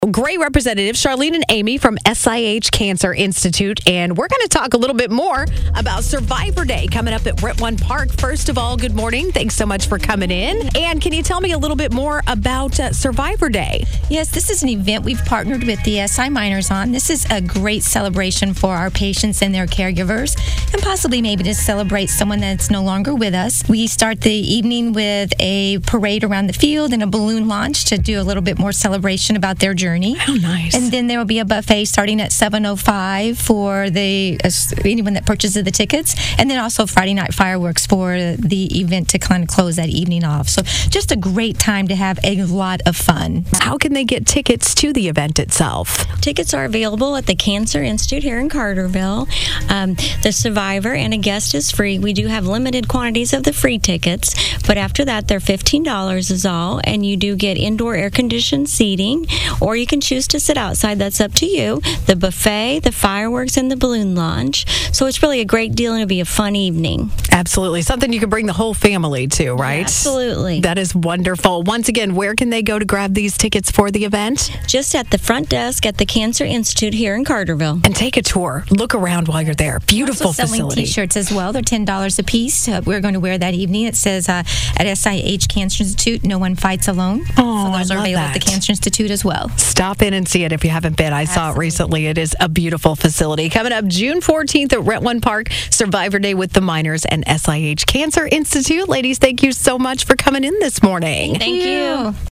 Great representatives, Charlene and Amy from SIH Cancer Institute, and we're going to talk a little bit more about Survivor Day coming up at Brentwood Park. First of all, good morning. Thanks so much for coming in. And can you tell me a little bit more about Survivor Day? Yes, this is an event we've partnered with the SI Miners on. This is a great celebration for our patients and their caregivers, and possibly maybe to celebrate someone that's no longer with us. We start the evening with a parade around the field and a balloon launch to do a little bit more celebration about their journey. How nice. And then there will be a buffet starting at 7:05 for anyone that purchases the tickets, and then also Friday night fireworks for the event to kind of close that evening off. So just a great time to have a lot of fun. How can they get tickets to the event itself? Tickets are available at the Cancer Institute here in Carterville. The survivor and a guest is free. We do have limited quantities of the free tickets, but after that, they're $15 is all, and you do get indoor air-conditioned seating, or you can choose to sit outside. That's up to you. The buffet, the fireworks, and the balloon launch. So it's really a great deal, and it'll be a fun evening. Absolutely. Something you can bring the whole family to, right? Absolutely. That is wonderful. Once again, where can they go to grab these tickets for the event? Just at the front desk at the Cancer Institute here in Carterville. And take a tour. Look around while you're there. Beautiful also selling facility. T-shirts as well. They're $10 a piece. We're going to wear that evening. It says at SIH Cancer Institute, no one fights alone. Oh, so those I are love available that. at the Cancer Institute as well. Stop in and see it if you haven't been. I saw it recently. It is a beautiful facility. Coming up June 14th at Brentwood Park, Survivor Day with the Miners and SIH Cancer Institute. Ladies, thank you so much for coming in this morning. Thank you.